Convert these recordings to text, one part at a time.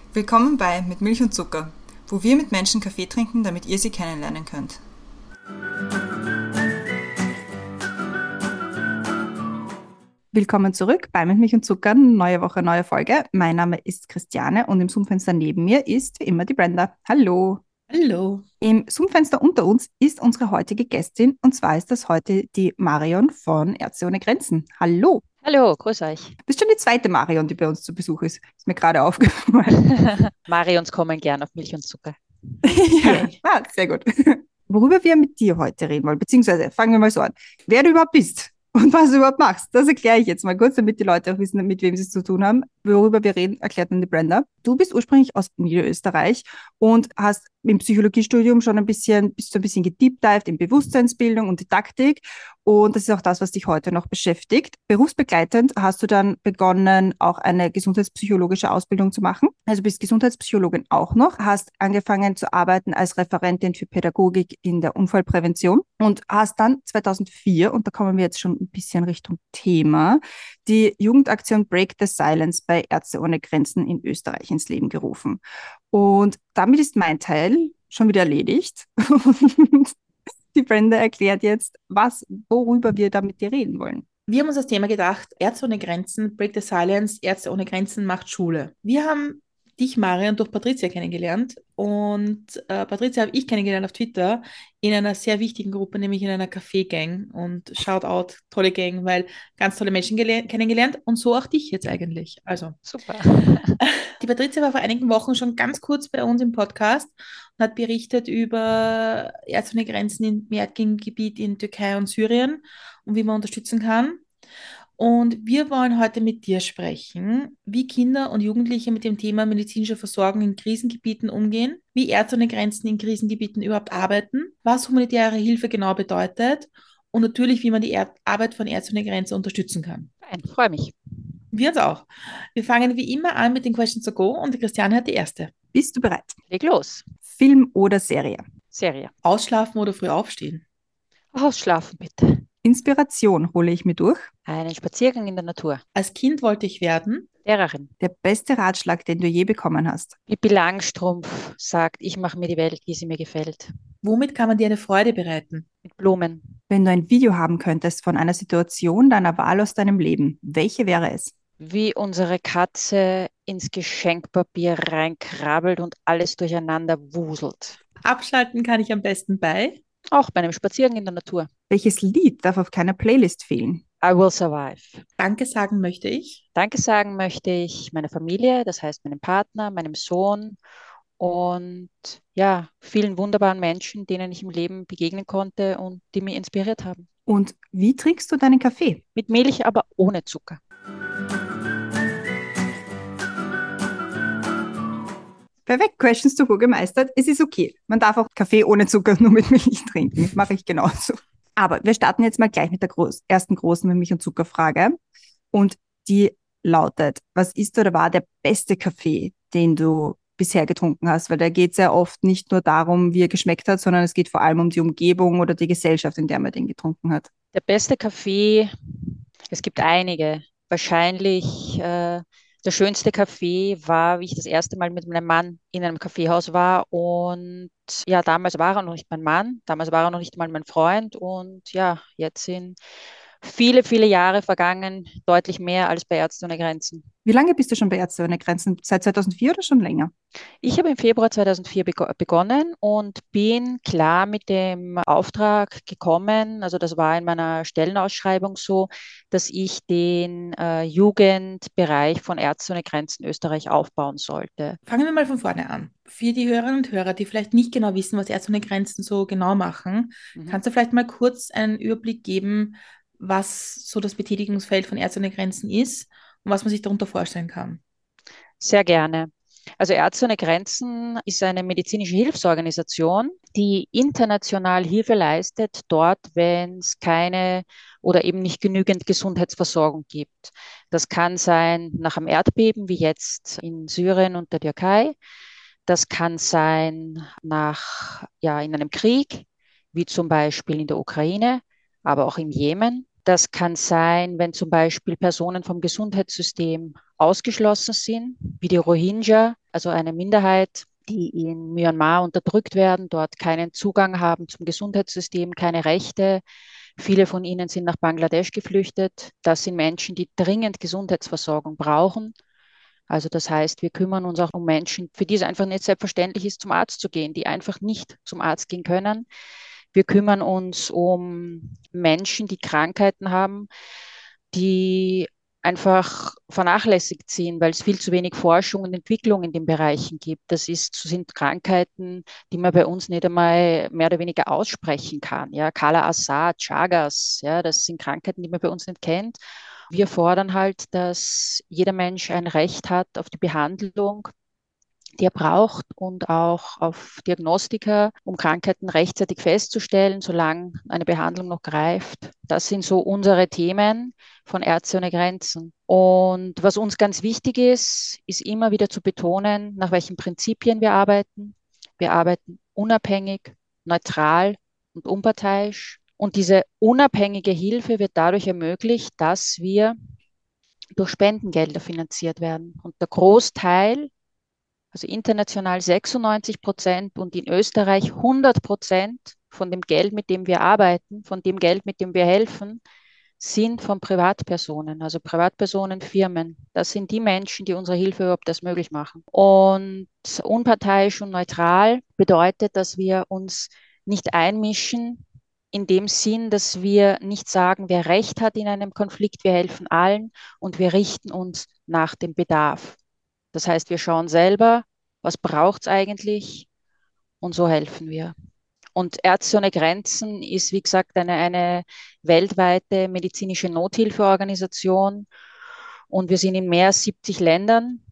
Willkommen bei Mit Milch und Zucker, wo wir mit Menschen Kaffee trinken, damit ihr sie kennenlernen könnt. Willkommen zurück bei Mit Milch und Zucker, neue Woche, neue Folge. Mein Name ist Christiane und im Zoom-Fenster neben mir ist wie immer die Brenda. Hallo. Hallo. Im Zoom-Fenster unter uns ist unsere heutige Gästin und zwar ist das heute die Marion von Ärzte ohne Grenzen. Hallo. Hallo, grüß euch. Bist schon die zweite Marion, die bei uns zu Besuch ist. Ist mir gerade aufgefallen. Marions kommen gern auf Milch und Zucker. Ja, Yay. sehr gut. Worüber wir mit dir heute reden wollen, beziehungsweise fangen wir mal so an. Wer du überhaupt bist und was du überhaupt machst, das erkläre ich jetzt mal kurz, damit die Leute auch wissen, mit wem sie es zu tun haben. Worüber wir reden, erklärt dann die Brenda. Du bist ursprünglich aus Niederösterreich und hast im Psychologiestudium schon bist so ein bisschen gedeepdived in Bewusstseinsbildung und Didaktik. Und das ist auch das, was dich heute noch beschäftigt. Berufsbegleitend hast du dann begonnen, auch eine gesundheitspsychologische Ausbildung zu machen. Also bist Gesundheitspsychologin auch noch, hast angefangen zu arbeiten als Referentin für Pädagogik in der Unfallprävention und hast dann 2004, und da kommen wir jetzt schon ein bisschen Richtung Thema, die Jugendaktion Break the Silence bei Ärzte ohne Grenzen in Österreich ins Leben gerufen. Und damit ist mein Teil schon wieder erledigt. Und die Brenda erklärt jetzt, worüber wir da mit dir reden wollen. Wir haben uns das Thema gedacht, Ärzte ohne Grenzen, Break the Silence, Ärzte ohne Grenzen macht Schule. Wir haben dich, Marian, durch Patricia kennengelernt und Patricia habe ich kennengelernt auf Twitter in einer sehr wichtigen Gruppe, nämlich in einer Café-Gang und Shoutout, tolle Gang, weil ganz tolle Menschen kennengelernt und so auch dich jetzt eigentlich. Also Super. die Patricia war vor einigen Wochen schon ganz kurz bei uns im Podcast und hat berichtet über Ärzte ohne Grenzen im Erdgebiet in Türkei und Syrien und wie man unterstützen kann. Und wir wollen heute mit dir sprechen, wie Kinder und Jugendliche mit dem Thema medizinische Versorgung in Krisengebieten umgehen, wie Ärzte ohne Grenzen in Krisengebieten überhaupt arbeiten, was humanitäre Hilfe genau bedeutet und natürlich, wie man die Arbeit von Ärzte ohne Grenzen unterstützen kann. Fein, freue mich. Wir uns auch. Wir fangen wie immer an mit den Questions to Go und die Christiane hat die erste. Bist du bereit? Leg los. Film oder Serie? Serie. Ausschlafen oder früh aufstehen? Ausschlafen bitte. Inspiration hole ich mir durch. Einen Spaziergang in der Natur. Als Kind wollte ich werden. Lehrerin. Der beste Ratschlag, den du je bekommen hast. Pippi Langstrumpf sagt, ich mache mir die Welt, wie sie mir gefällt. Womit kann man dir eine Freude bereiten? Mit Blumen. Wenn du ein Video haben könntest von einer Situation deiner Wahl aus deinem Leben, welche wäre es? Wie unsere Katze ins Geschenkpapier reinkrabbelt und alles durcheinander wuselt. Abschalten kann ich am besten bei. Auch bei einem Spaziergang in der Natur. Welches Lied darf auf keiner Playlist fehlen? I will survive. Danke sagen möchte ich. Danke sagen möchte ich meiner Familie, das heißt meinem Partner, meinem Sohn und ja, vielen wunderbaren Menschen, denen ich im Leben begegnen konnte und die mich inspiriert haben. Und wie trinkst du deinen Kaffee? Mit Milch, aber ohne Zucker. Perfekt, Questions to go gemeistert. Es ist okay. Man darf auch Kaffee ohne Zucker nur mit Milch trinken. Das mache ich genauso. Aber wir starten jetzt mal gleich mit der ersten großen Milch- und Zuckerfrage. Und die lautet, was ist oder war der beste Kaffee, den du bisher getrunken hast? Weil da geht es ja oft nicht nur darum, wie er geschmeckt hat, sondern es geht vor allem um die Umgebung oder die Gesellschaft, in der man den getrunken hat. Der beste Kaffee, es gibt einige. Wahrscheinlich der schönste Kaffee war, wie ich das erste Mal mit meinem Mann in einem Kaffeehaus war. Und ja, damals war er noch nicht mein Mann, damals war er noch nicht mal mein Freund. Und ja, jetzt sind viele, viele Jahre vergangen, deutlich mehr als bei Ärzte ohne Grenzen. Wie lange bist du schon bei Ärzte ohne Grenzen? Seit 2004 oder schon länger? Ich habe im Februar 2004 begonnen und bin klar mit dem Auftrag gekommen. Also das war in meiner Stellenausschreibung so, dass ich den Jugendbereich von Ärzte ohne Grenzen Österreich aufbauen sollte. Fangen wir mal von vorne an. Für die Hörerinnen und Hörer, die vielleicht nicht genau wissen, was Ärzte ohne Grenzen so genau machen, Mhm. kannst du vielleicht mal kurz einen Überblick geben, was so das Betätigungsfeld von Ärzte ohne Grenzen ist und was man sich darunter vorstellen kann? Sehr gerne. Also Ärzte ohne Grenzen ist eine medizinische Hilfsorganisation, die international Hilfe leistet, dort, wenn es keine oder eben nicht genügend Gesundheitsversorgung gibt. Das kann sein nach einem Erdbeben, wie jetzt in Syrien und der Türkei. Das kann sein in einem Krieg, wie zum Beispiel in der Ukraine, aber auch im Jemen. Das kann sein, wenn zum Beispiel Personen vom Gesundheitssystem ausgeschlossen sind, wie die Rohingya, also eine Minderheit, die in Myanmar unterdrückt werden, dort keinen Zugang haben zum Gesundheitssystem, keine Rechte. Viele von ihnen sind nach Bangladesch geflüchtet. Das sind Menschen, die dringend Gesundheitsversorgung brauchen. Also das heißt, wir kümmern uns auch um Menschen, für die es einfach nicht selbstverständlich ist, zum Arzt zu gehen, die einfach nicht zum Arzt gehen können. Wir kümmern uns um Menschen, die Krankheiten haben, die einfach vernachlässigt sind, weil es viel zu wenig Forschung und Entwicklung in den Bereichen gibt. Sind Krankheiten, die man bei uns nicht einmal mehr oder weniger aussprechen kann. Ja, Kala-Azar, Chagas, ja, das sind Krankheiten, die man bei uns nicht kennt. Wir fordern halt, dass jeder Mensch ein Recht hat auf die Behandlung, die er braucht und auch auf Diagnostika, um Krankheiten rechtzeitig festzustellen, solange eine Behandlung noch greift. Das sind so unsere Themen von Ärzte ohne Grenzen. Und was uns ganz wichtig ist, ist immer wieder zu betonen, nach welchen Prinzipien wir arbeiten. Wir arbeiten unabhängig, neutral und unparteiisch. Und diese unabhängige Hilfe wird dadurch ermöglicht, dass wir durch Spendengelder finanziert werden. Und der Großteil, also international 96% und in Österreich 100% von dem Geld, mit dem wir arbeiten, von dem Geld, mit dem wir helfen, sind von Privatpersonen, also Privatpersonen, Firmen. Das sind die Menschen, die unsere Hilfe überhaupt erst möglich machen. Und unparteiisch und neutral bedeutet, dass wir uns nicht einmischen in dem Sinn, dass wir nicht sagen, wer Recht hat in einem Konflikt, wir helfen allen und wir richten uns nach dem Bedarf. Das heißt, wir schauen selber, was braucht es eigentlich und so helfen wir. Und Ärzte ohne Grenzen ist, wie gesagt, eine weltweite medizinische Nothilfeorganisation und wir sind in mehr als 70 Ländern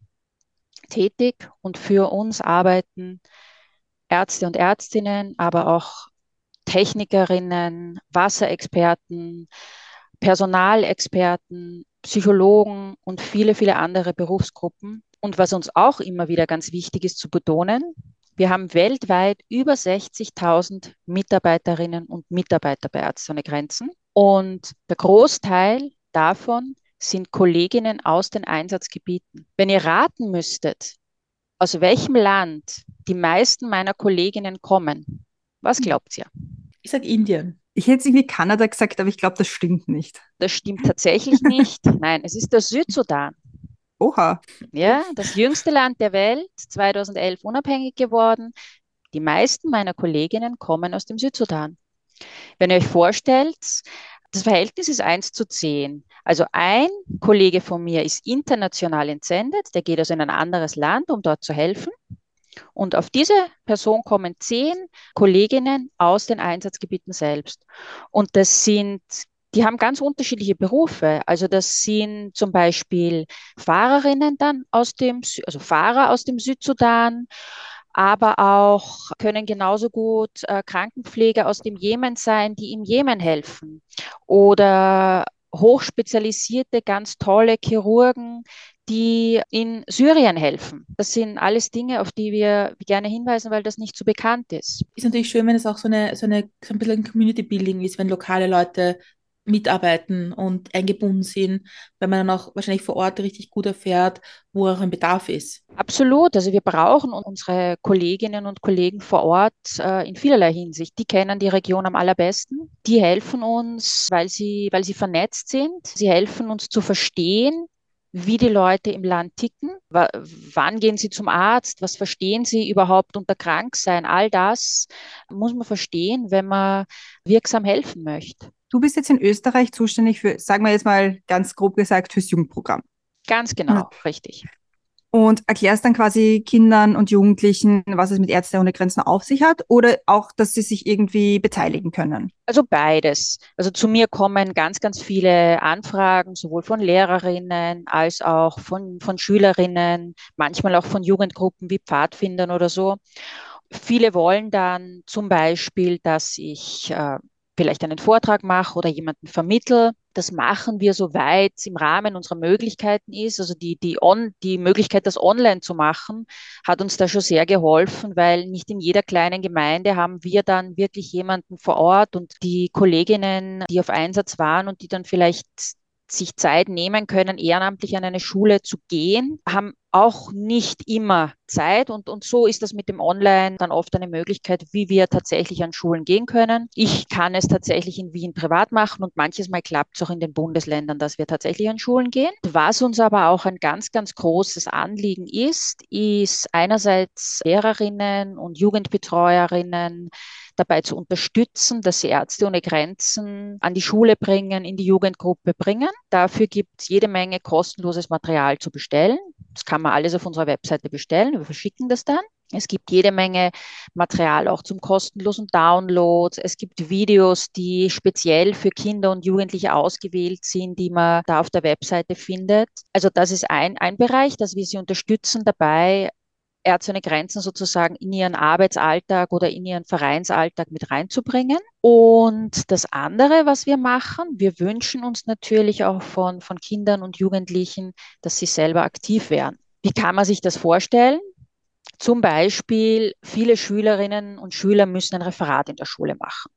tätig und für uns arbeiten Ärzte und Ärztinnen, aber auch Technikerinnen, Wasserexperten, Personalexperten, Psychologen und viele, viele andere Berufsgruppen. Und was uns auch immer wieder ganz wichtig ist zu betonen, wir haben weltweit über 60.000 Mitarbeiterinnen und Mitarbeiter bei Ärzte ohne Grenzen. Und der Großteil davon sind Kolleginnen aus den Einsatzgebieten. Wenn ihr raten müsstet, aus welchem Land die meisten meiner Kolleginnen kommen, was glaubt ihr? Ich sage Indien. Ich hätte es irgendwie Kanada gesagt, aber ich glaube, das stimmt nicht. Das stimmt tatsächlich nicht. Nein, es ist der Südsudan. Oha. Ja, das jüngste Land der Welt, 2011 unabhängig geworden. Die meisten meiner Kolleginnen kommen aus dem Südsudan. Wenn ihr euch vorstellt, das Verhältnis ist 1:10. Also ein Kollege von mir ist international entsendet, der geht also in ein anderes Land, um dort zu helfen. Und auf diese Person kommen 10 Kolleginnen aus den Einsatzgebieten selbst. Und die haben ganz unterschiedliche Berufe. Also das sind zum Beispiel Fahrerinnen dann also Fahrer aus dem Südsudan, aber auch können genauso gut Krankenpfleger aus dem Jemen sein, die im Jemen helfen. Oder hochspezialisierte, ganz tolle Chirurgen, die in Syrien helfen. Das sind alles Dinge, auf die wir gerne hinweisen, weil das nicht so bekannt ist. Ist natürlich schön, wenn es auch so ein bisschen Community Building ist, wenn lokale Leute mitarbeiten und eingebunden sind, weil man dann auch wahrscheinlich vor Ort richtig gut erfährt, wo auch ein Bedarf ist. Absolut. Also wir brauchen unsere Kolleginnen und Kollegen vor Ort in vielerlei Hinsicht. Die kennen die Region am allerbesten. Die helfen uns, weil sie vernetzt sind. Sie helfen uns zu verstehen, wie die Leute im Land ticken. Wann gehen sie zum Arzt? Was verstehen sie überhaupt unter Kranksein? All das muss man verstehen, wenn man wirksam helfen möchte. Du bist jetzt in Österreich zuständig für, sagen wir jetzt mal ganz grob gesagt, fürs Jugendprogramm. Ganz genau, richtig. Und erklärst dann quasi Kindern und Jugendlichen, was es mit Ärzte ohne Grenzen auf sich hat oder auch, dass sie sich irgendwie beteiligen können? Also beides. Also zu mir kommen ganz, ganz viele Anfragen, sowohl von Lehrerinnen als auch von Schülerinnen, manchmal auch von Jugendgruppen wie Pfadfindern oder so. Viele wollen dann zum Beispiel, dass ich vielleicht einen Vortrag mache oder jemanden vermittle. Das machen wir, soweit es im Rahmen unserer Möglichkeiten ist. Also die Möglichkeit, das online zu machen, hat uns da schon sehr geholfen, weil nicht in jeder kleinen Gemeinde haben wir dann wirklich jemanden vor Ort, und die Kolleginnen, die auf Einsatz waren und die dann vielleicht sich Zeit nehmen können, ehrenamtlich an eine Schule zu gehen, haben auch nicht immer Zeit, und so ist das mit dem Online dann oft eine Möglichkeit, wie wir tatsächlich an Schulen gehen können. Ich kann es tatsächlich in Wien privat machen, und manches Mal klappt es auch in den Bundesländern, dass wir tatsächlich an Schulen gehen. Was uns aber auch ein ganz, ganz großes Anliegen ist einerseits Lehrerinnen und Jugendbetreuerinnen dabei zu unterstützen, dass sie Ärzte ohne Grenzen an die Schule bringen, in die Jugendgruppe bringen. Dafür gibt es jede Menge kostenloses Material zu bestellen. Das kann man alles auf unserer Webseite bestellen. Wir verschicken das dann. Es gibt jede Menge Material auch zum kostenlosen Download. Es gibt Videos, die speziell für Kinder und Jugendliche ausgewählt sind, die man da auf der Webseite findet. Also das ist ein Bereich, dass wir sie unterstützen dabei, Ärzte ohne Grenzen sozusagen in ihren Arbeitsalltag oder in ihren Vereinsalltag mit reinzubringen. Und das andere, was wir machen, wir wünschen uns natürlich auch von Kindern und Jugendlichen, dass sie selber aktiv werden. Wie kann man sich das vorstellen? Zum Beispiel, viele Schülerinnen und Schüler müssen ein Referat in der Schule machen.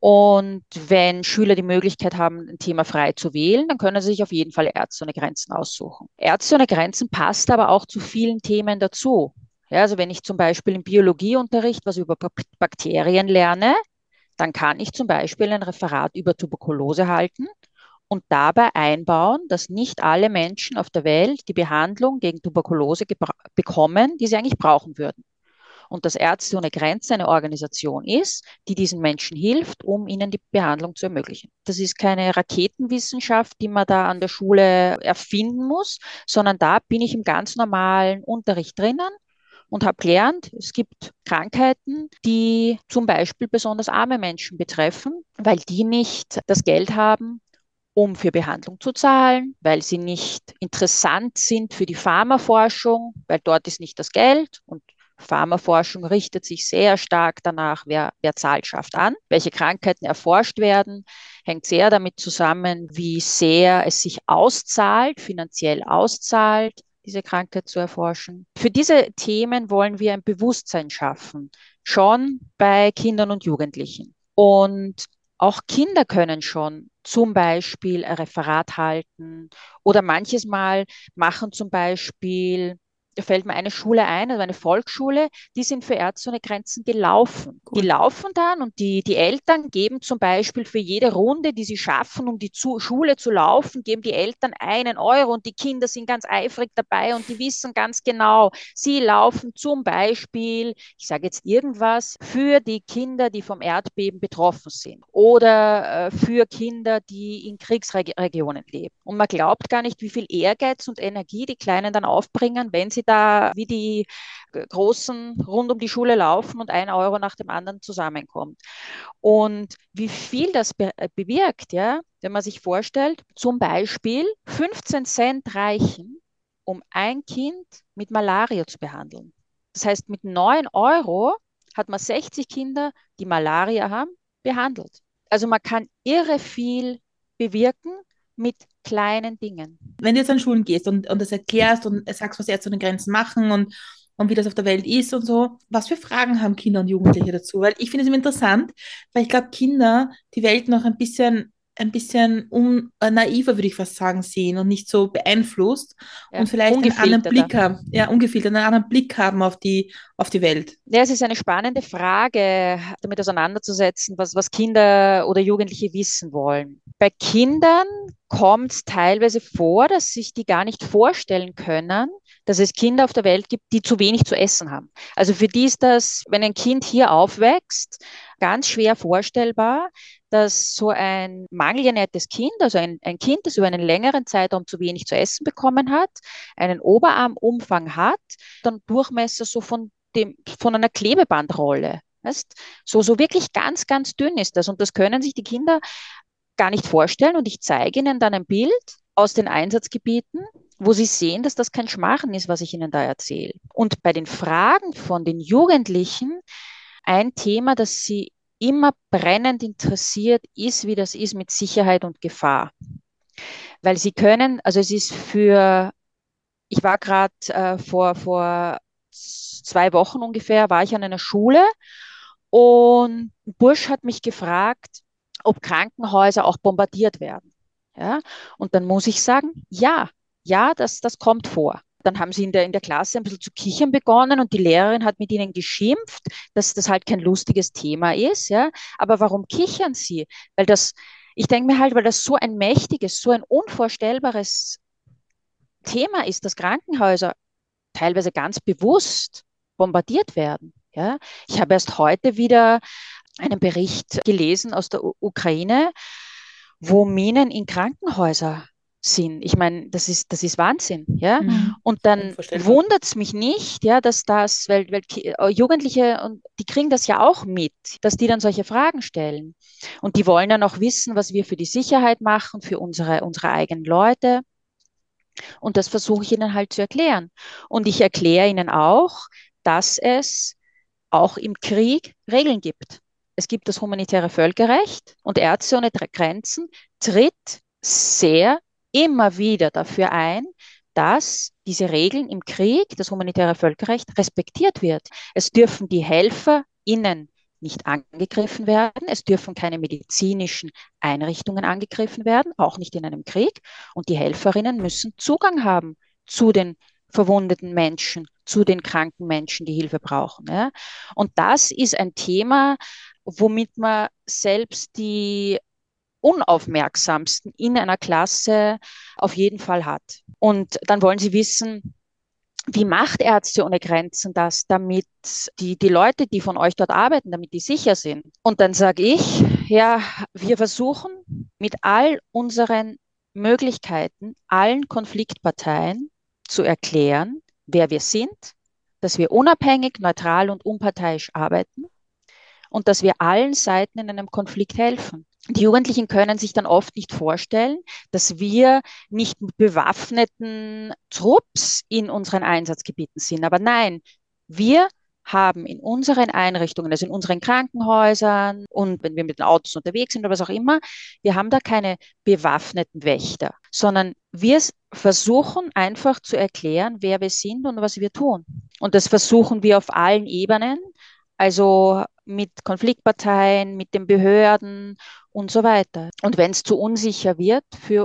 Und wenn Schüler die Möglichkeit haben, ein Thema frei zu wählen, dann können sie sich auf jeden Fall Ärzte ohne Grenzen aussuchen. Ärzte ohne Grenzen passt aber auch zu vielen Themen dazu. Ja, also wenn ich zum Beispiel im Biologieunterricht was über Bakterien lerne, dann kann ich zum Beispiel ein Referat über Tuberkulose halten und dabei einbauen, dass nicht alle Menschen auf der Welt die Behandlung gegen Tuberkulose bekommen, die sie eigentlich brauchen würden. Und dass Ärzte ohne Grenzen eine Organisation ist, die diesen Menschen hilft, um ihnen die Behandlung zu ermöglichen. Das ist keine Raketenwissenschaft, die man da an der Schule erfinden muss, sondern da bin ich im ganz normalen Unterricht drinnen und habe gelernt, es gibt Krankheiten, die zum Beispiel besonders arme Menschen betreffen, weil die nicht das Geld haben, um für Behandlung zu zahlen, weil sie nicht interessant sind für die Pharmaforschung, weil dort ist nicht das Geld, und Pharmaforschung richtet sich sehr stark danach, wer zahlt, schafft an. Welche Krankheiten erforscht werden, hängt sehr damit zusammen, wie sehr es sich auszahlt, finanziell auszahlt, diese Krankheit zu erforschen. Für diese Themen wollen wir ein Bewusstsein schaffen, schon bei Kindern und Jugendlichen. Und auch Kinder können schon zum Beispiel ein Referat halten, oder manches Mal machen zum Beispiel, da fällt mir eine Schule ein, also eine Volksschule, die sind für Ärzte ohne Grenzen gelaufen. Die Cool. laufen dann, und die Eltern geben zum Beispiel für jede Runde, die sie schaffen, um die Schule zu laufen, geben die Eltern 1 Euro, und die Kinder sind ganz eifrig dabei und die wissen ganz genau, sie laufen zum Beispiel, ich sage jetzt irgendwas, für die Kinder, die vom Erdbeben betroffen sind, oder für Kinder, die in Kriegsregionen leben. Und man glaubt gar nicht, wie viel Ehrgeiz und Energie die Kleinen dann aufbringen, wenn sie da wie die Großen rund um die Schule laufen und 1 Euro nach dem anderen zusammenkommt. Und wie viel das bewirkt, ja, wenn man sich vorstellt, zum Beispiel 15 Cent reichen, um ein Kind mit Malaria zu behandeln. Das heißt, mit 9 Euro hat man 60 Kinder, die Malaria haben, behandelt. Also man kann irre viel bewirken mit kleinen Dingen. Wenn du jetzt an Schulen gehst und das erklärst und sagst, was Ärzte ohne Grenzen machen und wie das auf der Welt ist und so, was für Fragen haben Kinder und Jugendliche dazu? Weil ich finde es immer interessant, weil ich glaube, Kinder die Welt noch ein bisschen naiver, würde ich fast sagen, sehen und nicht so beeinflusst Ja, und vielleicht einen anderen ungefilterter. Blick haben, ja, ungefiltert, einen anderen Blick haben auf die Welt. Ja, es ist eine spannende Frage, damit auseinanderzusetzen, was Kinder oder Jugendliche wissen wollen. Bei Kindern kommt es teilweise vor, dass sich die gar nicht vorstellen können, dass es Kinder auf der Welt gibt, die zu wenig zu essen haben. Also für die ist das, wenn ein Kind hier aufwächst, ganz schwer vorstellbar, dass so ein mangelernährtes Kind, also ein Kind, das über einen längeren Zeitraum zu wenig zu essen bekommen hat, einen Oberarmumfang hat, dann Durchmesser so von einer Klebebandrolle. Weißt? So wirklich ganz, ganz dünn ist das. Und das können sich die Kinder gar nicht vorstellen. Und ich zeige ihnen dann ein Bild aus den Einsatzgebieten, wo sie sehen, dass das kein Schmarrn ist, was ich ihnen da erzähle. Und bei den Fragen von den Jugendlichen, ein Thema, das sie immer brennend interessiert, ist, wie das ist mit Sicherheit und Gefahr. Weil sie können, also es ist ich war gerade vor 2 Wochen ungefähr, war ich an einer Schule und ein Bursch hat mich gefragt, ob Krankenhäuser auch bombardiert werden. Ja? Und dann muss ich sagen, ja, ja, das kommt vor. Dann haben sie in der Klasse ein bisschen zu kichern begonnen und die Lehrerin hat mit ihnen geschimpft, dass das halt kein lustiges Thema ist. Ja? Aber warum kichern sie? Ich denke mir halt, weil das so ein mächtiges, so ein unvorstellbares Thema ist, dass Krankenhäuser teilweise ganz bewusst bombardiert werden. Ja? Ich habe erst heute wieder einen Bericht gelesen aus der Ukraine, wo Minen in Krankenhäuser sind. Ich meine, das ist Wahnsinn, ja. Mhm. Und dann Unvorstellbar. wundert es mich nicht, ja, weil Jugendliche, und die kriegen das ja auch mit, dass die dann solche Fragen stellen. Und die wollen dann auch wissen, was wir für die Sicherheit machen, für unsere eigenen Leute. Und das versuche ich ihnen halt zu erklären. Und ich erkläre ihnen auch, dass es auch im Krieg Regeln gibt. Es gibt das humanitäre Völkerrecht und Ärzte ohne Grenzen tritt sehr immer wieder dafür ein, dass diese Regeln im Krieg, das humanitäre Völkerrecht, respektiert wird. Es dürfen die HelferInnen nicht angegriffen werden. Es dürfen keine medizinischen Einrichtungen angegriffen werden, auch nicht in einem Krieg. Und die Helferinnen müssen Zugang haben zu den verwundeten Menschen, zu den kranken Menschen, die Hilfe brauchen. Ja. Und das ist ein Thema, womit man selbst die unaufmerksamsten in einer Klasse auf jeden Fall hat. Und dann wollen sie wissen, wie macht Ärzte ohne Grenzen das, damit die Leute, die von euch dort arbeiten, damit die sicher sind? Und dann sage ich, ja, wir versuchen mit all unseren Möglichkeiten, allen Konfliktparteien zu erklären, wer wir sind, dass wir unabhängig, neutral und unparteiisch arbeiten und dass wir allen Seiten in einem Konflikt helfen. Die Jugendlichen können sich dann oft nicht vorstellen, dass wir nicht mit bewaffneten Trupps in unseren Einsatzgebieten sind. Aber nein, wir haben in unseren Einrichtungen, also in unseren Krankenhäusern und wenn wir mit den Autos unterwegs sind oder was auch immer, wir haben da keine bewaffneten Wächter, sondern wir versuchen einfach zu erklären, wer wir sind und was wir tun. Und das versuchen wir auf allen Ebenen, also mit Konfliktparteien, mit den Behörden und so weiter. Und wenn es zu unsicher wird für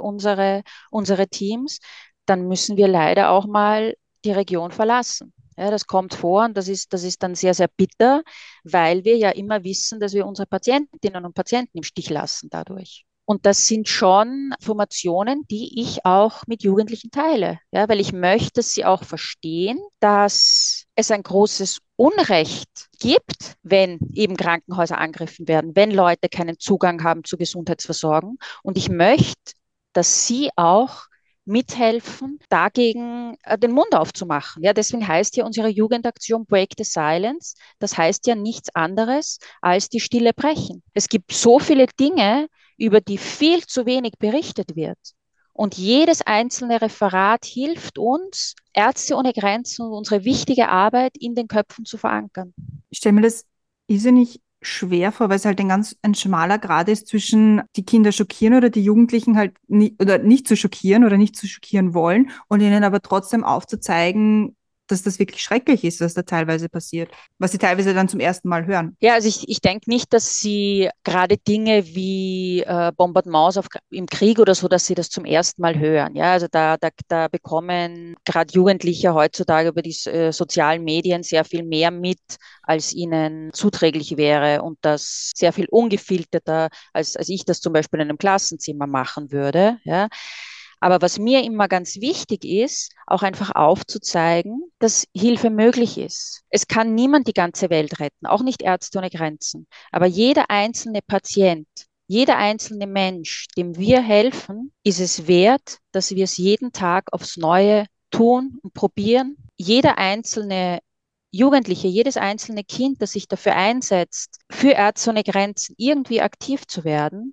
unsere Teams, dann müssen wir leider auch mal die Region verlassen. Ja, das kommt vor und das ist dann sehr, sehr bitter, weil wir ja immer wissen, dass wir unsere Patientinnen und Patienten im Stich lassen dadurch. Und das sind schon Informationen, die ich auch mit Jugendlichen teile, ja, weil ich möchte, dass sie auch verstehen, dass es ein großes Unrecht gibt, wenn eben Krankenhäuser angegriffen werden, wenn Leute keinen Zugang haben zur Gesundheitsversorgung. Und ich möchte, dass sie auch mithelfen, dagegen den Mund aufzumachen. Ja, deswegen heißt ja unsere Jugendaktion Break the Silence. Das heißt ja nichts anderes als die Stille brechen. Es gibt so viele Dinge, über die viel zu wenig berichtet wird. Und jedes einzelne Referat hilft uns, Ärzte ohne Grenzen und unsere wichtige Arbeit in den Köpfen zu verankern. Ich stelle mir das irrsinnig schwer vor, weil es halt ein schmaler Grad ist zwischen die Kinder schockieren oder die Jugendlichen halt oder nicht zu schockieren oder nicht zu schockieren wollen und ihnen aber trotzdem aufzuzeigen, dass das wirklich schrecklich ist, was da teilweise passiert, was sie teilweise dann zum ersten Mal hören. Ja, also ich denke nicht, dass sie gerade Dinge wie Bombardements im Krieg oder so, dass sie das zum ersten Mal hören. Ja, also da bekommen gerade Jugendliche heutzutage über die sozialen Medien sehr viel mehr mit, als ihnen zuträglich wäre und das sehr viel ungefilterter, als ich das zum Beispiel in einem Klassenzimmer machen würde. Ja. Aber was mir immer ganz wichtig ist, auch einfach aufzuzeigen, dass Hilfe möglich ist. Es kann niemand die ganze Welt retten, auch nicht Ärzte ohne Grenzen. Aber jeder einzelne Patient, jeder einzelne Mensch, dem wir helfen, ist es wert, dass wir es jeden Tag aufs Neue tun und probieren. Jeder einzelne Jugendliche, jedes einzelne Kind, das sich dafür einsetzt, für Ärzte ohne Grenzen irgendwie aktiv zu werden,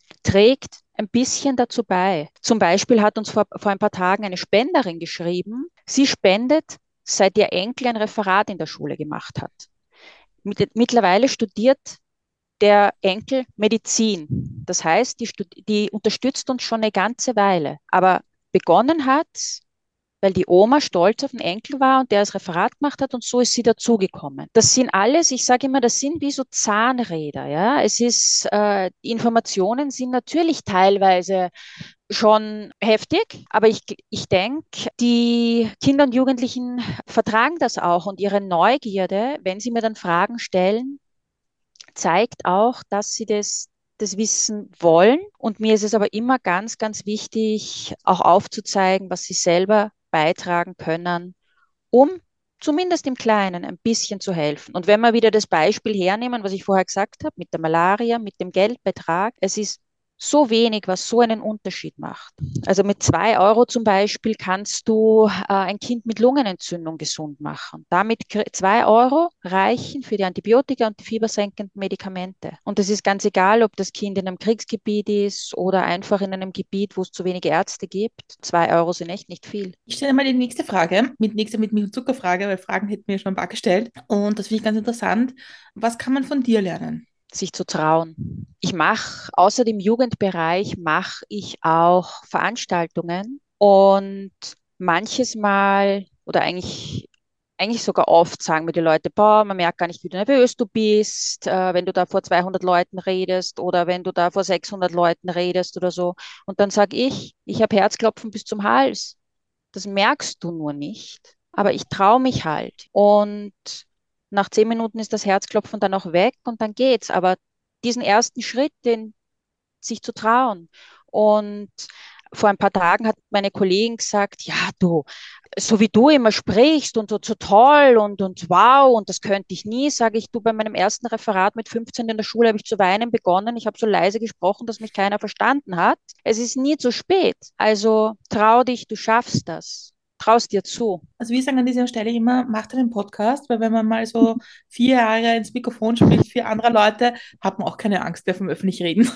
trägt ein bisschen dazu bei. Zum Beispiel hat uns vor ein paar Tagen eine Spenderin geschrieben, sie spendet, seit ihr Enkel ein Referat in der Schule gemacht hat. Mittlerweile studiert der Enkel Medizin. Das heißt, die unterstützt uns schon eine ganze Weile. Aber begonnen hat, weil die Oma stolz auf den Enkel war und der das Referat gemacht hat und so ist sie dazugekommen. Das sind alles, ich sage immer, das sind wie so Zahnräder. Ja? Die Informationen sind natürlich teilweise schon heftig, aber ich denke, die Kinder und Jugendlichen vertragen das auch und ihre Neugierde, wenn sie mir dann Fragen stellen, zeigt auch, dass sie das wissen wollen. Und mir ist es aber immer ganz, ganz wichtig, auch aufzuzeigen, was sie selber beitragen können, um zumindest im Kleinen ein bisschen zu helfen. Und wenn wir wieder das Beispiel hernehmen, was ich vorher gesagt habe, mit der Malaria, mit dem Geldbetrag, es ist so wenig, was so einen Unterschied macht. Also mit 2 € zum Beispiel kannst du ein Kind mit Lungenentzündung gesund machen. Damit 2 € reichen für die Antibiotika und die fiebersenkenden Medikamente. Und es ist ganz egal, ob das Kind in einem Kriegsgebiet ist oder einfach in einem Gebiet, wo es zu wenige Ärzte gibt. 2 € sind echt nicht viel. Ich stelle mal die nächste Frage, mit Milch- und Zuckerfrage, weil Fragen hätten mir schon ein paar gestellt. Und das finde ich ganz interessant. Was kann man von dir lernen? Sich zu trauen. Ich mache außer dem Jugendbereich mache ich auch Veranstaltungen und manches Mal oder eigentlich sogar oft sagen mir die Leute, boah, man merkt gar nicht, wie nervös du bist, wenn du da vor 200 Leuten redest oder wenn du da vor 600 Leuten redest oder so. Und dann sage ich habe Herzklopfen bis zum Hals. Das merkst du nur nicht, aber ich traue mich halt. Und nach 10 Minuten ist das Herzklopfen dann auch weg und dann geht's. Aber diesen ersten Schritt, den sich zu trauen. Und vor ein paar Tagen hat meine Kollegin gesagt, ja, du, so wie du immer sprichst und so toll und wow, und das könnte ich nie, sage ich, du, bei meinem ersten Referat mit 15 in der Schule habe ich zu weinen begonnen. Ich habe so leise gesprochen, dass mich keiner verstanden hat. Es ist nie zu spät. Also trau dich, du schaffst das. Traust dir zu. Also wir sagen an dieser Stelle immer, macht einen Podcast, weil wenn man mal so 4 Jahre ins Mikrofon spricht für andere Leute, hat man auch keine Angst mehr vom öffentlich reden.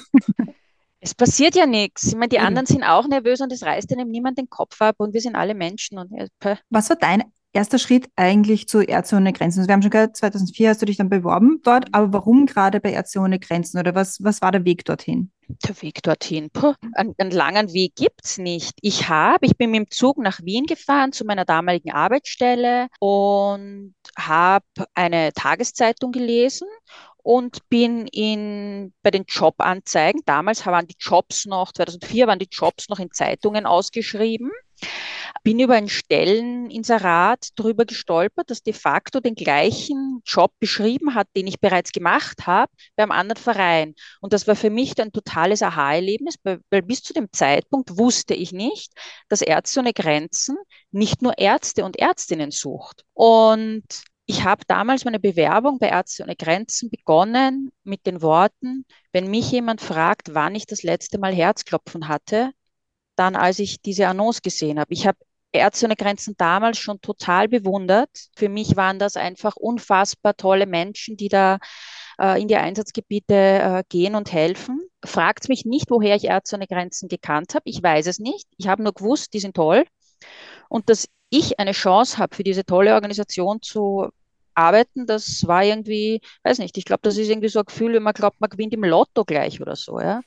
Es passiert ja nichts. Ich meine, die Eben. anderen sind auch nervös und es reißt einem niemand den Kopf ab und wir sind alle Menschen und Was war dein erster Schritt eigentlich zu Ärzte ohne Grenzen? Also wir haben schon gehört, 2004 hast du dich dann beworben dort, aber warum gerade bei Ärzte ohne Grenzen oder was war der Weg dorthin? der Weg dorthin. Puh, einen langen Weg gibt's nicht. Ich bin mit dem Zug nach Wien gefahren zu meiner damaligen Arbeitsstelle und habe eine Tageszeitung gelesen und bin bei den Jobanzeigen, damals waren die Jobs noch, 2004 waren die Jobs noch in Zeitungen ausgeschrieben, bin über ein Stelleninserat drüber gestolpert, das de facto den gleichen Job beschrieben hat, den ich bereits gemacht habe, beim anderen Verein. Und das war für mich ein totales Aha-Erlebnis, weil bis zu dem Zeitpunkt wusste ich nicht, dass Ärzte ohne Grenzen nicht nur Ärzte und Ärztinnen sucht. Und ich habe damals meine Bewerbung bei Ärzte ohne Grenzen begonnen mit den Worten, wenn mich jemand fragt, wann ich das letzte Mal Herzklopfen hatte, dann als ich diese Annonce gesehen habe. Ich habe Ärzte ohne Grenzen damals schon total bewundert. Für mich waren das einfach unfassbar tolle Menschen, die da in die Einsatzgebiete gehen und helfen. Fragt mich nicht, woher ich Ärzte ohne Grenzen gekannt habe. Ich weiß es nicht. Ich habe nur gewusst, die sind toll. Und dass ich eine Chance habe, für diese tolle Organisation zu arbeiten, das war irgendwie, weiß nicht, ich glaube, das ist irgendwie so ein Gefühl, wenn man glaubt, man gewinnt im Lotto gleich oder so, ja.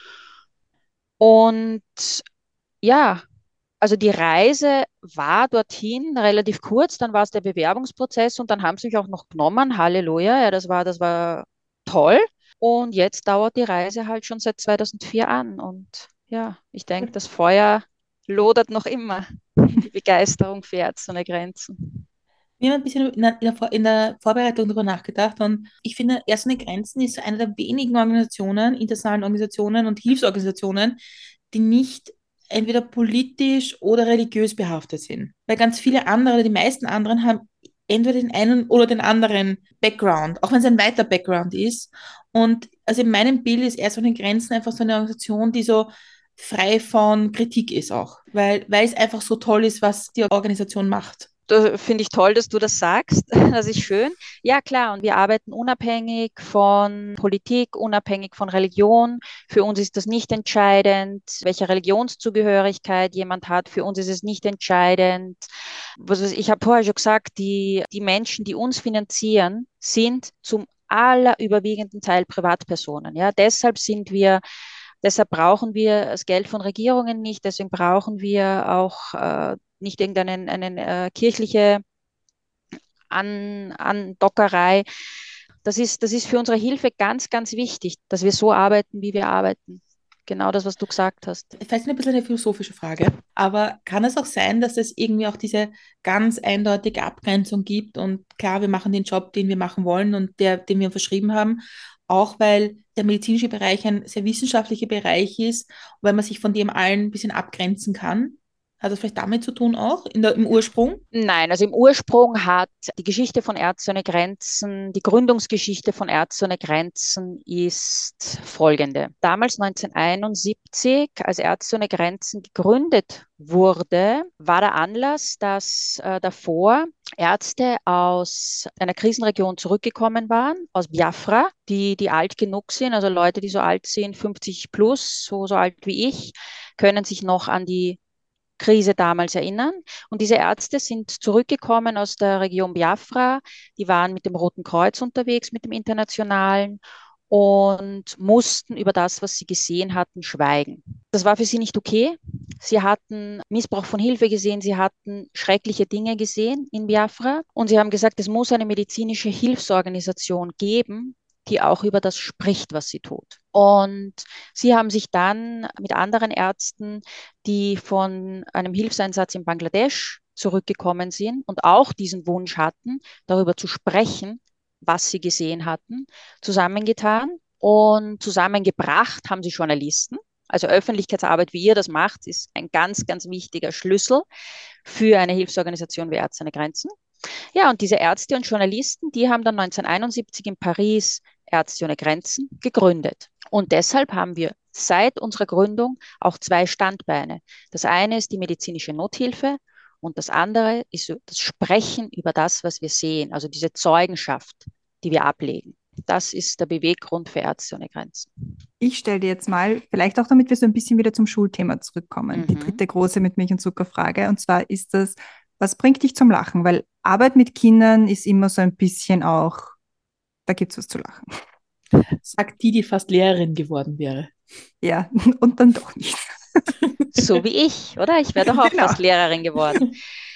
Und ja, also die Reise war dorthin relativ kurz, dann war es der Bewerbungsprozess und dann haben sie mich auch noch genommen. Halleluja, ja, das war toll. Und jetzt dauert die Reise halt schon seit 2004 an. Und ja, ich denke, das Feuer lodert noch immer. Die Begeisterung für Ärzte ohne Grenzen. Wir haben ein bisschen in der Vorbereitung darüber nachgedacht und ich finde, Ärzte ohne Grenzen ist so eine der wenigen Organisationen, internationalen Organisationen und Hilfsorganisationen, die nicht entweder politisch oder religiös behaftet sind. Weil ganz viele andere, die meisten anderen haben entweder den einen oder den anderen Background, auch wenn es ein weiter Background ist. Und also in meinem Bild ist Ärzte ohne Grenzen einfach so eine Organisation, die so frei von Kritik ist auch, weil es einfach so toll ist, was die Organisation macht. Da finde ich toll, dass du das sagst. Das ist schön. Ja, klar. Und wir arbeiten unabhängig von Politik, unabhängig von Religion. Für uns ist das nicht entscheidend, welche Religionszugehörigkeit jemand hat. Für uns ist es nicht entscheidend. Ich habe vorher schon gesagt, die Menschen, die uns finanzieren, sind zum allerüberwiegenden Teil Privatpersonen. Ja, deshalb brauchen wir das Geld von Regierungen nicht, deswegen brauchen wir auch nicht irgendeine kirchliche Andockerei. Das ist für unsere Hilfe ganz, ganz wichtig, dass wir so arbeiten, wie wir arbeiten. Genau das, was du gesagt hast. Vielleicht ein bisschen eine philosophische Frage, aber kann es auch sein, dass es irgendwie auch diese ganz eindeutige Abgrenzung gibt und klar, wir machen den Job, den wir machen wollen und den wir verschrieben haben, auch weil der medizinische Bereich ein sehr wissenschaftlicher Bereich ist und weil man sich von dem allen ein bisschen abgrenzen kann? Hat das vielleicht damit zu tun auch im Ursprung? Nein, also im Ursprung hat die Geschichte von Ärzte ohne Grenzen, die Gründungsgeschichte von Ärzte ohne Grenzen ist folgende. Damals 1971, als Ärzte ohne Grenzen gegründet wurde, war der Anlass, dass davor Ärzte aus einer Krisenregion zurückgekommen waren, aus Biafra, die alt genug sind, also Leute, die so alt sind, 50 plus, so alt wie ich, können sich noch an die Krise damals erinnern. Und diese Ärzte sind zurückgekommen aus der Region Biafra. Die waren mit dem Roten Kreuz unterwegs, mit dem Internationalen und mussten über das, was sie gesehen hatten, schweigen. Das war für sie nicht okay. Sie hatten Missbrauch von Hilfe gesehen, sie hatten schreckliche Dinge gesehen in Biafra und sie haben gesagt, es muss eine medizinische Hilfsorganisation geben, die auch über das spricht, was sie tut. Und sie haben sich dann mit anderen Ärzten, die von einem Hilfseinsatz in Bangladesch zurückgekommen sind und auch diesen Wunsch hatten, darüber zu sprechen, was sie gesehen hatten, zusammengetan und zusammengebracht haben sie Journalisten. Also Öffentlichkeitsarbeit, wie ihr das macht, ist ein ganz, ganz wichtiger Schlüssel für eine Hilfsorganisation wie Ärzte ohne Grenzen. Ja, und diese Ärzte und Journalisten, die haben dann 1971 in Paris Ärzte ohne Grenzen gegründet. Und deshalb haben wir seit unserer Gründung auch zwei Standbeine. Das eine ist die medizinische Nothilfe und das andere ist das Sprechen über das, was wir sehen, also diese Zeugenschaft, die wir ablegen. Das ist der Beweggrund für Ärzte ohne Grenzen. Ich stelle dir jetzt mal, vielleicht auch damit wir so ein bisschen wieder zum Schulthema zurückkommen, die Mhm. dritte große mit Milch und Zucker Frage. Und zwar ist das, was bringt dich zum Lachen? Weil Arbeit mit Kindern ist immer so ein bisschen auch, da gibt es was zu lachen. Sagt die fast Lehrerin geworden wäre. Ja, und dann doch nicht. So wie ich, oder? Ich wäre doch auch Genau. fast Lehrerin geworden.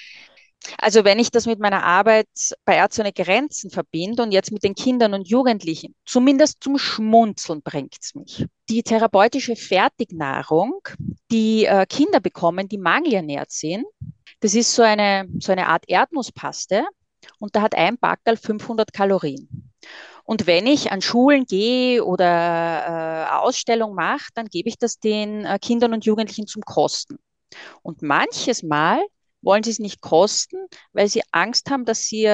Also wenn ich das mit meiner Arbeit bei Ärzte ohne Grenzen verbinde und jetzt mit den Kindern und Jugendlichen, zumindest zum Schmunzeln bringt es mich. Die therapeutische Fertignahrung, die Kinder bekommen, die mangelernährt sind, das ist so eine Art Erdnusspaste und da hat ein Packerl 500 Kalorien. Und wenn ich an Schulen gehe oder eine Ausstellung mache, dann gebe ich das den Kindern und Jugendlichen zum Kosten. Und manches Mal wollen sie es nicht kosten, weil sie Angst haben, dass sie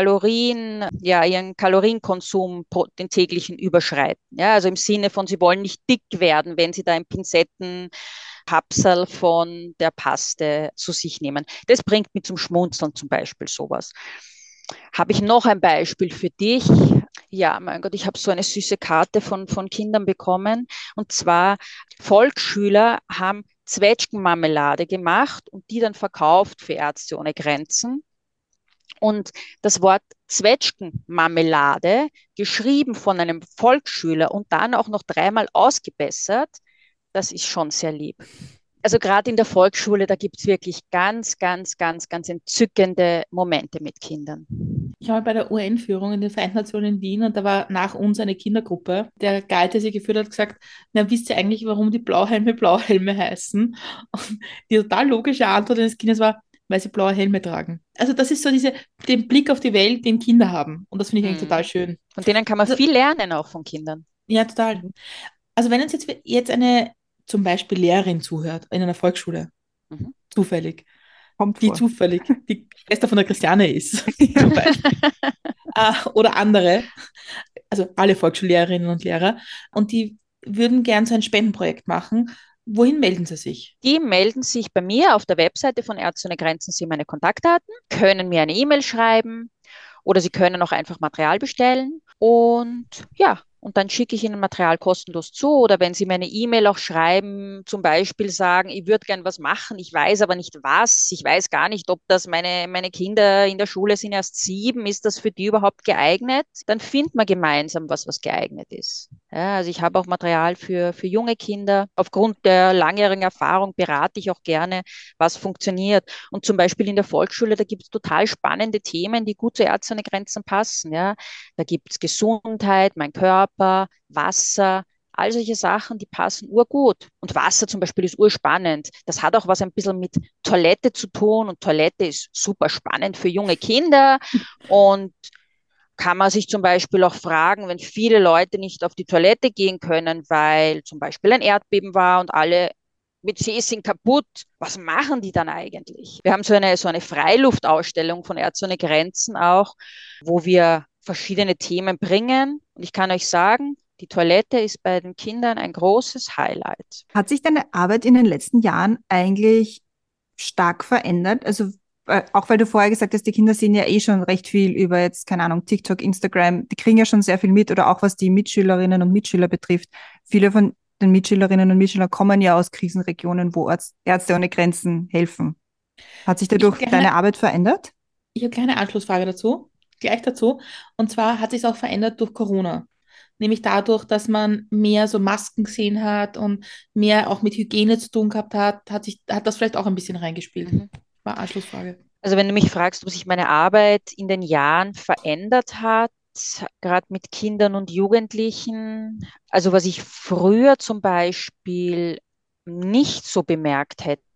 ihren Kalorienkonsum den täglichen überschreiten. Ja, also im Sinne von, sie wollen nicht dick werden, wenn sie da ein Pinzettenkapsel von der Paste zu sich nehmen. Das bringt mich zum Schmunzeln zum Beispiel sowas. Habe ich noch ein Beispiel für dich? Ja, mein Gott, ich habe so eine süße Karte von Kindern bekommen. Und zwar, Volksschüler haben Zwetschgenmarmelade gemacht und die dann verkauft für Ärzte ohne Grenzen. Und das Wort Zwetschgenmarmelade, geschrieben von einem Volksschüler und dann auch noch dreimal ausgebessert, das ist schon sehr lieb. Also gerade in der Volksschule, da gibt es wirklich ganz, ganz, ganz, ganz entzückende Momente mit Kindern. Ich war bei der UN-Führung in den Vereinten Nationen in Wien und da war nach uns eine Kindergruppe. Der Guide, der sie geführt hat, gesagt, na, wisst ihr eigentlich, warum die Blauhelme heißen? Und die total logische Antwort eines Kindes war, weil sie blaue Helme tragen. Also das ist so den Blick auf die Welt, den Kinder haben. Und das finde ich eigentlich total schön. Von denen kann man Also, viel lernen, auch von Kindern. ja, total. Also wenn uns jetzt eine zum Beispiel Lehrerin zuhört in einer Volksschule, Mhm. zufällig, Kommt die vor. zufällig die Schwester von der Christiane ist, zum Beispiel, oder andere, also alle Volksschullehrerinnen und Lehrer, und die würden gern so ein Spendenprojekt machen. Wohin melden sie sich? Die melden sich bei mir auf der Webseite von Ärzte ohne Grenzen, sind meine Kontaktdaten, können mir eine E-Mail schreiben oder sie können auch einfach Material bestellen. Und ja, und dann schicke ich Ihnen Material kostenlos zu. Oder wenn Sie mir eine E-Mail auch schreiben, zum Beispiel sagen, ich würde gern was machen, ich weiß aber nicht was, ich weiß gar nicht, ob das meine Kinder in der Schule sind erst 7, ist das für die überhaupt geeignet? Dann finden wir gemeinsam was geeignet ist. Ja, also ich habe auch Material für junge Kinder. Aufgrund der langjährigen Erfahrung berate ich auch gerne, was funktioniert. Und zum Beispiel in der Volksschule, da gibt es total spannende Themen, die gut zu Ärzte ohne Grenzen passen. Ja. Da gibt es Gesundheit, mein Körper, Wasser, all solche Sachen, die passen urgut. Und Wasser zum Beispiel ist urspannend. Das hat auch was ein bisschen mit Toilette zu tun und Toilette ist super spannend für junge Kinder und kann man sich zum Beispiel auch fragen, wenn viele Leute nicht auf die Toilette gehen können, weil zum Beispiel ein Erdbeben war und alle WCs sind kaputt, was machen die dann eigentlich? Wir haben so eine Freiluftausstellung von Ärzte ohne Grenzen auch, wo wir verschiedene Themen bringen. Und ich kann euch sagen, die Toilette ist bei den Kindern ein großes Highlight. Hat sich deine Arbeit in den letzten Jahren eigentlich stark verändert? Also auch weil du vorher gesagt hast, die Kinder sehen ja eh schon recht viel über jetzt, keine Ahnung, TikTok, Instagram, die kriegen ja schon sehr viel mit oder auch was die Mitschülerinnen und Mitschüler betrifft. Viele von den Mitschülerinnen und Mitschülern kommen ja aus Krisenregionen, wo Ärzte ohne Grenzen helfen. Hat sich Ich habe dadurch deine Arbeit verändert? eine kleine Anschlussfrage dazu, gleich dazu. Und zwar hat sich es auch verändert durch Corona. Nämlich dadurch, dass man mehr so Masken gesehen hat und mehr auch mit Hygiene zu tun gehabt hat, hat das vielleicht auch ein bisschen reingespielt. Mhm. War Anschlussfrage. Also wenn du mich fragst, ob sich meine Arbeit in den Jahren verändert hat, gerade mit Kindern und Jugendlichen, also was ich früher zum Beispiel nicht so bemerkt hätte,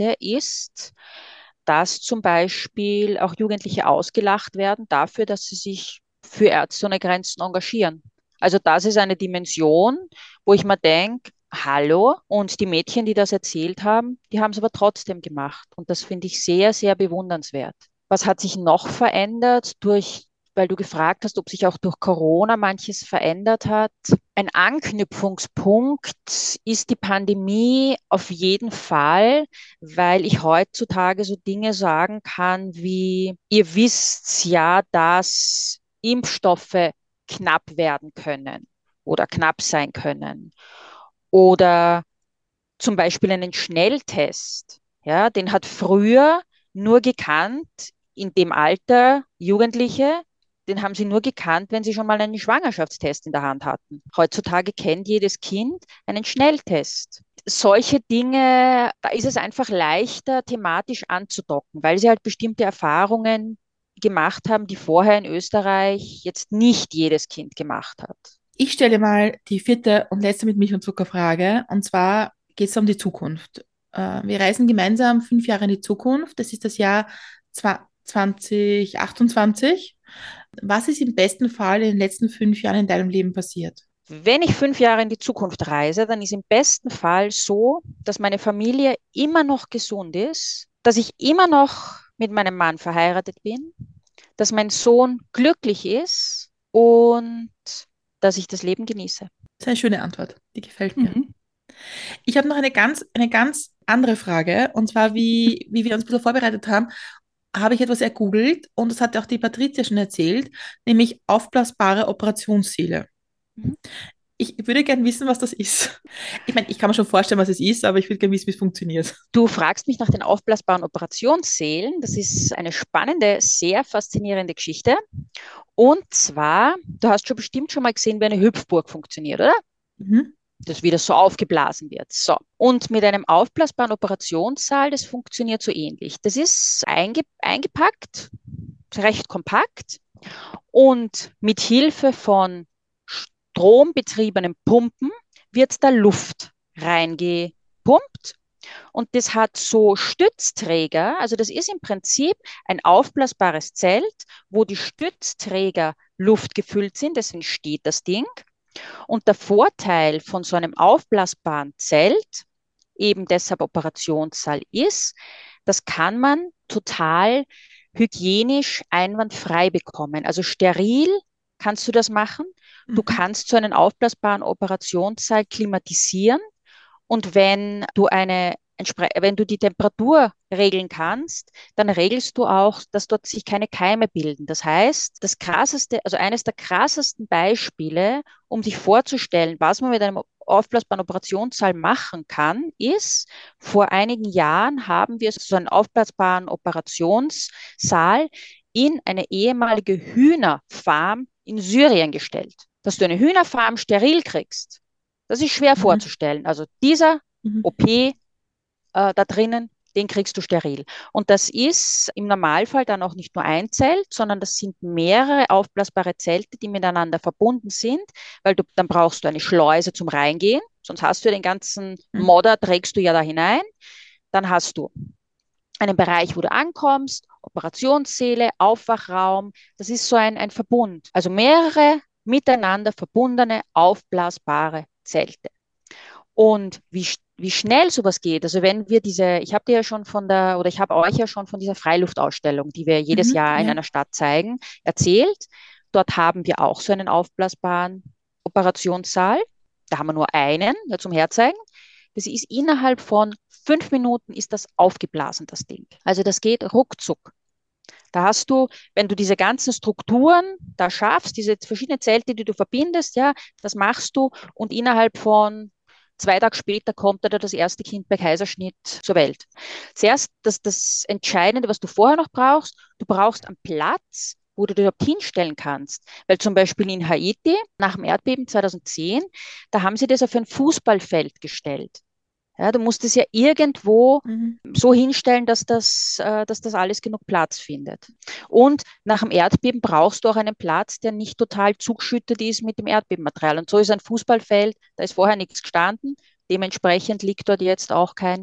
ist, dass zum Beispiel auch Jugendliche ausgelacht werden dafür, dass sie sich für Ärzte ohne Grenzen engagieren. Also das ist eine Dimension, wo ich mir denke, hallo, und die Mädchen, die das erzählt haben, die haben es aber trotzdem gemacht. Und das finde ich sehr, sehr bewundernswert. Was hat sich noch verändert weil du gefragt hast, ob sich auch durch Corona manches verändert hat? Ein Anknüpfungspunkt ist die Pandemie auf jeden Fall, weil ich heutzutage so Dinge sagen kann wie, ihr wisst ja, dass Impfstoffe knapp werden können oder knapp sein können. Oder zum Beispiel einen Schnelltest. Ja, den hat früher nur gekannt, in dem Alter Jugendliche, den haben sie nur gekannt, wenn sie schon mal einen Schwangerschaftstest in der Hand hatten. Heutzutage kennt jedes Kind einen Schnelltest. Solche Dinge, da ist es einfach leichter, thematisch anzudocken, weil sie halt bestimmte Erfahrungen gemacht haben, die vorher in Österreich jetzt nicht jedes Kind gemacht hat. Ich stelle mal die vierte und letzte mit Milch und Zucker Frage. Und zwar geht es um die Zukunft. Wir reisen gemeinsam 5 Jahre in die Zukunft. Das ist das Jahr 2028. Was ist im besten Fall in den letzten 5 Jahren in deinem Leben passiert? Wenn ich 5 Jahre in die Zukunft reise, dann ist im besten Fall so, dass meine Familie immer noch gesund ist, dass ich immer noch mit meinem Mann verheiratet bin, dass mein Sohn glücklich ist und dass ich das Leben genieße. Das ist eine schöne Antwort. Die gefällt mir. Mhm. Ich habe noch eine ganz andere Frage. Und zwar, wie wir uns ein bisschen vorbereitet haben, habe ich etwas ergoogelt und das hat auch die Patricia schon erzählt, nämlich aufblasbare Operationssäle. Mhm. Ich würde gerne wissen, was das ist. Ich meine, ich kann mir schon vorstellen, was es ist, aber ich würde gerne wissen, wie es funktioniert. Du fragst mich nach den aufblasbaren Operationssälen. Das ist eine spannende, sehr faszinierende Geschichte. Und zwar, du hast schon bestimmt schon mal gesehen, wie eine Hüpfburg funktioniert, oder? Mhm. Das wieder so aufgeblasen wird. So. Und mit einem aufblasbaren Operationssaal, das funktioniert so ähnlich. Das ist eingepackt, recht kompakt und mit Hilfe von strombetriebenen Pumpen wird da Luft reingepumpt. Und das hat so Stützträger, also das ist im Prinzip ein aufblasbares Zelt, wo die Stützträger luftgefüllt sind, deswegen steht das Ding. Und der Vorteil von so einem aufblasbaren Zelt, eben deshalb Operationssaal ist, das kann man total hygienisch einwandfrei bekommen. Also steril kannst du das machen. Du Mhm. kannst so einen aufblasbaren Operationssaal klimatisieren. Und wenn du eine wenn du die Temperatur regeln kannst, dann regelst du auch, dass dort sich keine Keime bilden. Das heißt, also eines der krassesten Beispiele, um sich vorzustellen, was man mit einem aufblasbaren Operationssaal machen kann, ist, vor einigen Jahren haben wir so einen aufblasbaren Operationssaal in eine ehemalige Hühnerfarm in Syrien gestellt. Dass du eine Hühnerfarm steril kriegst, das ist schwer vorzustellen. Also dieser OP da drinnen, den kriegst du steril. Und das ist im Normalfall dann auch nicht nur ein Zelt, sondern das sind mehrere aufblasbare Zelte, die miteinander verbunden sind, weil dann brauchst du eine Schleuse zum Reingehen, sonst hast du den ganzen Modder, trägst du ja da hinein. Dann hast du einen Bereich, wo du ankommst, Operationssäle, Aufwachraum, das ist so ein Verbund. Also mehrere miteinander verbundene, aufblasbare Zelte. Und wie schnell sowas geht, also wenn wir ich habe euch ja schon von dieser Freiluftausstellung, die wir jedes Jahr in einer Stadt zeigen, erzählt. Dort haben wir auch so einen aufblasbaren Operationssaal. Da haben wir nur einen zum Herzeigen. Das ist innerhalb von 5 Minuten ist das aufgeblasen, das Ding. Also das geht ruckzuck. Da hast du, wenn du diese ganzen Strukturen da schaffst, diese verschiedenen Zelte, die du verbindest, ja, das machst du und innerhalb von 2 Tage später kommt da das erste Kind bei Kaiserschnitt zur Welt. Zuerst das Entscheidende, was du vorher noch brauchst, du brauchst einen Platz, wo du dich überhaupt hinstellen kannst. Weil zum Beispiel in Haiti, nach dem Erdbeben 2010, da haben sie das auf ein Fußballfeld gestellt. Ja, du musst es ja irgendwo so hinstellen, dass das alles genug Platz findet. Und nach dem Erdbeben brauchst du auch einen Platz, der nicht total zugeschüttet ist mit dem Erdbebenmaterial. Und so ist ein Fußballfeld, da ist vorher nichts gestanden. Dementsprechend liegt dort jetzt auch keine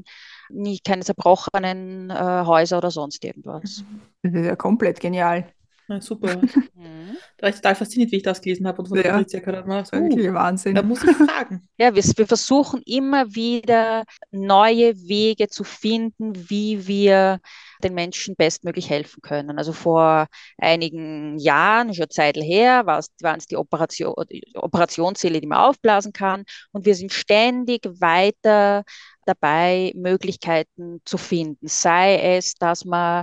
zerbrochenen Häuser oder sonst irgendwas. Das ist ja komplett genial. Ja, super. Da war ich total fasziniert, wie ich das gelesen habe und von der Patricia gehört habe. Wirklich Wahnsinn. Da muss ich fragen. Ja, wir versuchen immer wieder neue Wege zu finden, wie wir den Menschen bestmöglich helfen können. Also vor einigen Jahren, schon Zeit her, waren es die Operationssäle, die man aufblasen kann. Und wir sind ständig weiter dabei, Möglichkeiten zu finden. Sei es, dass man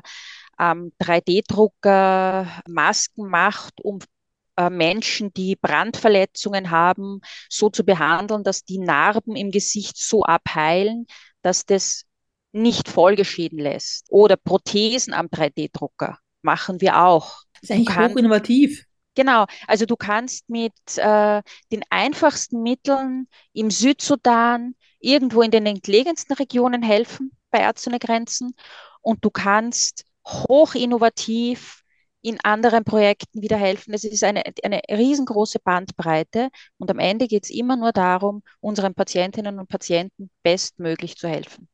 3D-Drucker Masken macht, um Menschen, die Brandverletzungen haben, so zu behandeln, dass die Narben im Gesicht so abheilen, dass das nicht Folgeschäden lässt. Oder Prothesen am 3D-Drucker machen wir auch. Das ist eigentlich hoch innovativ. Genau, also du kannst mit den einfachsten Mitteln im Südsudan irgendwo in den entlegensten Regionen helfen bei Ärzte ohne Grenzen und du kannst hoch innovativ in anderen Projekten wieder helfen. Es ist eine riesengroße Bandbreite und am Ende geht es immer nur darum, unseren Patientinnen und Patienten bestmöglich zu helfen.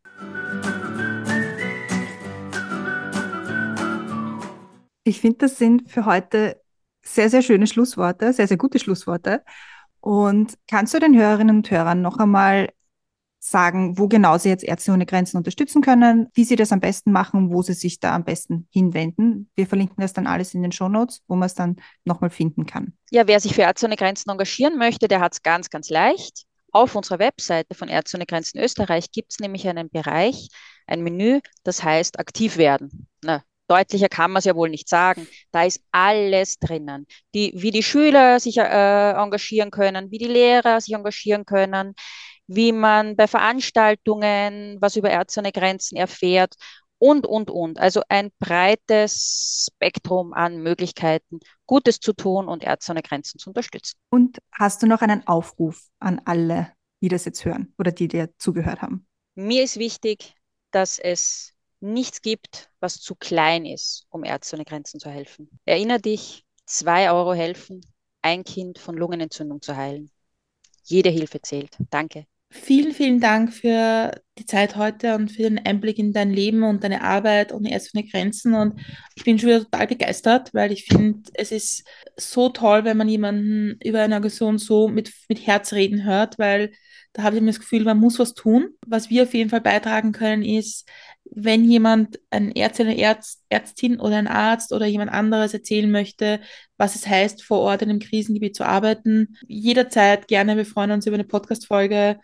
Ich finde, das sind für heute sehr, sehr schöne Schlussworte, sehr, sehr gute Schlussworte. Und kannst du den Hörerinnen und Hörern noch einmal sagen, wo genau sie jetzt Ärzte ohne Grenzen unterstützen können, wie sie das am besten machen, wo sie sich da am besten hinwenden? Wir verlinken das dann alles in den Shownotes, wo man es dann nochmal finden kann. Ja, wer sich für Ärzte ohne Grenzen engagieren möchte, der hat es ganz, ganz leicht. Auf unserer Webseite von Ärzte ohne Grenzen Österreich gibt es nämlich einen Bereich, ein Menü, das heißt aktiv werden. Na, deutlicher kann man es ja wohl nicht sagen. Da ist alles drinnen. Wie die Schüler sich engagieren können, wie die Lehrer sich engagieren können, wie man bei Veranstaltungen was über Ärzte ohne Grenzen erfährt und. Also ein breites Spektrum an Möglichkeiten, Gutes zu tun und Ärzte ohne Grenzen zu unterstützen. Und hast du noch einen Aufruf an alle, die das jetzt hören oder die dir zugehört haben? Mir ist wichtig, dass es nichts gibt, was zu klein ist, um Ärzte ohne Grenzen zu helfen. Erinner dich, 2 Euro helfen, ein Kind von Lungenentzündung zu heilen. Jede Hilfe zählt. Danke. Vielen, vielen Dank für die Zeit heute und für den Einblick in dein Leben und deine Arbeit ohne Ärzte ohne Grenzen. Und ich bin schon wieder total begeistert, weil ich finde, es ist so toll, wenn man jemanden über eine Organisation so mit Herz reden hört, weil da habe ich immer das Gefühl, man muss was tun. Was wir auf jeden Fall beitragen können, ist, wenn jemand, ein Arzt, eine Ärztin oder ein Arzt oder jemand anderes erzählen möchte, was es heißt, vor Ort in einem Krisengebiet zu arbeiten, jederzeit gerne. Wir freuen uns über eine Podcast-Folge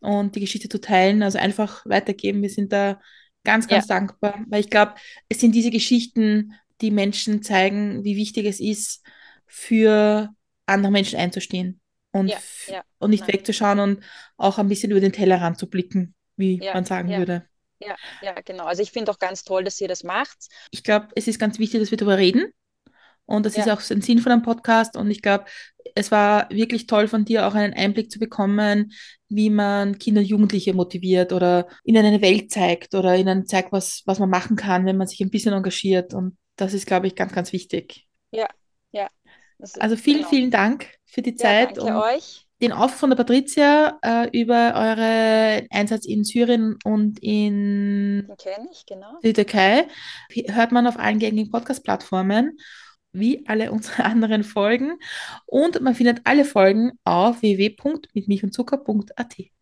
und die Geschichte zu teilen, also einfach weitergeben. Wir sind da ganz, Ja, ganz dankbar, weil ich glaube, es sind diese Geschichten, die Menschen zeigen, wie wichtig es ist, für andere Menschen einzustehen und, ja, ja, und nicht nein, wegzuschauen und auch ein bisschen über den Tellerrand zu blicken, wie ja, man sagen ja, würde. ja, ja, genau. Also ich finde auch ganz toll, dass ihr das macht. Ich glaube, es ist ganz wichtig, dass wir darüber reden. Und das ist Ja, auch so ein Sinn von einem Podcast. Und ich glaube, es war wirklich toll von dir auch einen Einblick zu bekommen, wie man Kinder und Jugendliche motiviert oder ihnen eine Welt zeigt oder ihnen zeigt, was man machen kann, wenn man sich ein bisschen engagiert. Und das ist, glaube ich, ganz, ganz wichtig. ja, ja, das, Also vielen, genau. vielen Dank für die Ja, Zeit danke und euch. den Aufruf von der Patricia über euren Einsatz in Syrien und in Den kenne ich, genau. die Türkei. Hört man auf allen gängigen Podcast-Plattformen, wie alle unsere anderen Folgen. Und man findet alle Folgen auf www.mitmilchundzucker.at.